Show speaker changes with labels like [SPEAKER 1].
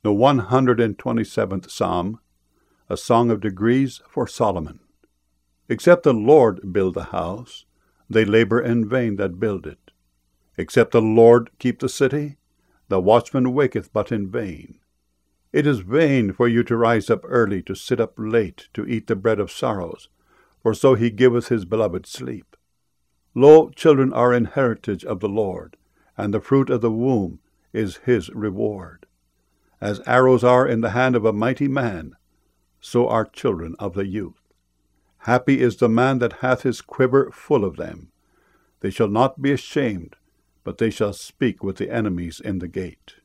[SPEAKER 1] The 127th Psalm, a song of degrees for Solomon. Except the Lord build the house, they labor in vain that build it. Except the Lord keep the city, the watchman waketh but in vain. It is vain for you to rise up early, to sit up late, to eat the bread of sorrows, for so he giveth his beloved sleep. Lo, children are an heritage of the Lord, and the fruit of the womb is his reward. As arrows are in the hand of a mighty man, so are children of the youth. Happy is the man that hath his quiver full of them. They shall not be ashamed, but they shall speak with the enemies in the gate.